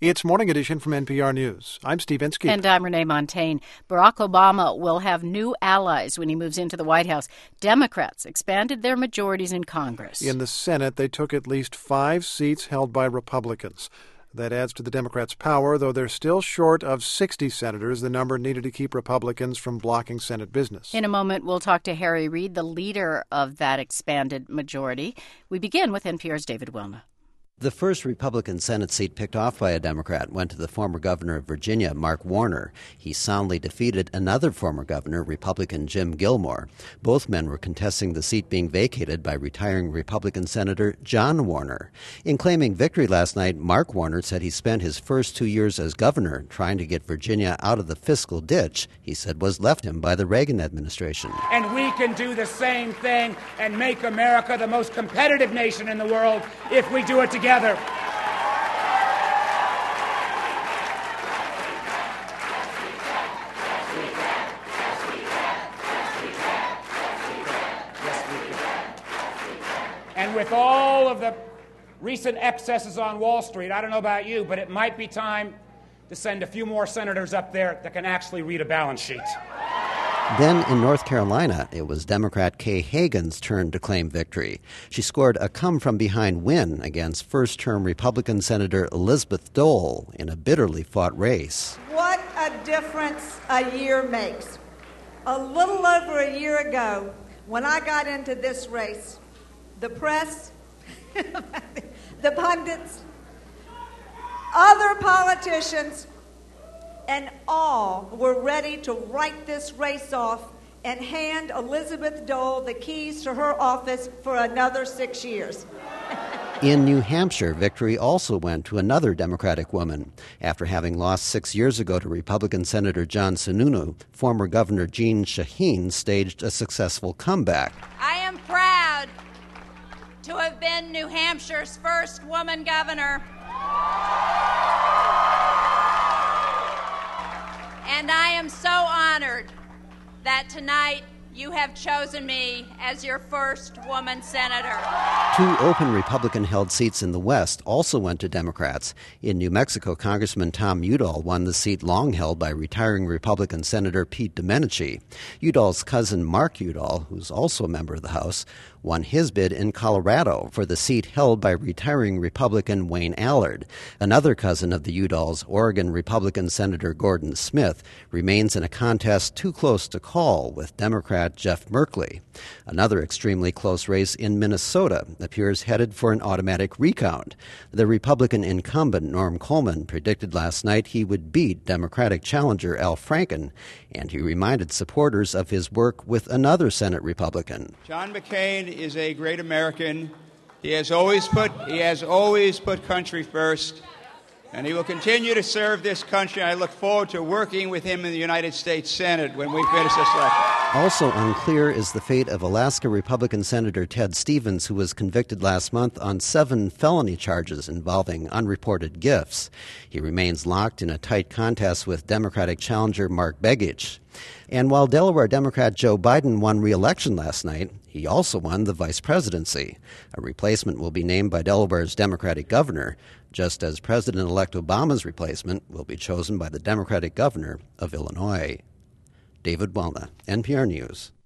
It's Morning Edition from NPR News. I'm Steve Inskeep. And I'm Renee Montagne. Barack Obama will have new allies when he moves into the White House. Democrats expanded their majorities in Congress. In the Senate, they took at least 5 seats held by Republicans. That adds to the Democrats' power, though they're still short of 60 senators, the number needed to keep Republicans from blocking Senate business. In a moment, we'll talk to Harry Reid, the leader of that expanded majority. We begin with NPR's David Wilner. The first Republican Senate seat picked off by a Democrat went to the former governor of Virginia, Mark Warner. He soundly defeated another former governor, Republican Jim Gilmore. Both men were contesting the seat being vacated by retiring Republican Senator John Warner. In claiming victory last night, Mark Warner said he spent his first 2 years as governor trying to get Virginia out of the fiscal ditch he said was left him by the Reagan administration. And we can do the same thing and make America the most competitive nation in the world if we do it together. And with all of the recent excesses on Wall Street, I don't know about you, but it might be time to send a few more senators up there that can actually read a balance sheet. Then in North Carolina, it was Democrat Kay Hagan's turn to claim victory. She scored a come-from-behind win against first-term Republican Senator Elizabeth Dole in a bitterly fought race. What a difference a year makes. A little over a year ago, when I got into this race, the press, the pundits, other politicians, and all were ready to write this race off and hand Elizabeth Dole the keys to her office for another 6 years. In New Hampshire, victory also went to another Democratic woman. After having lost 6 years ago to Republican Senator John Sununu, former Governor Jeanne Shaheen staged a successful comeback. I am proud to have been New Hampshire's first woman governor. And I am so honored that tonight you have chosen me as your first woman senator. 2 open Republican-held seats in the West also went to Democrats. In New Mexico, Congressman Tom Udall won the seat long held by retiring Republican Senator Pete Domenici. Udall's cousin Mark Udall, who's also a member of the House, won his bid in Colorado for the seat held by retiring Republican Wayne Allard. Another cousin of the Udalls, Oregon Republican Senator Gordon Smith, remains in a contest too close to call with Democrat Jeff Merkley. Another extremely close race in Minnesota appears headed for an automatic recount. The Republican incumbent, Norm Coleman, predicted last night he would beat Democratic challenger Al Franken, and he reminded supporters of his work with another Senate Republican. John McCain is a great American. He has always put country first, and he will continue to serve this country. I look forward to working with him in the United States Senate when we finish this election. Also unclear is the fate of Alaska Republican Senator Ted Stevens, who was convicted last month on 7 felony charges involving unreported gifts. He remains locked in a tight contest with Democratic challenger Mark Begich. And while Delaware Democrat Joe Biden won re-election last night, he also won the vice presidency. A replacement will be named by Delaware's Democratic governor, just as President-elect Obama's replacement will be chosen by the Democratic governor of Illinois. David Wilner, NPR News.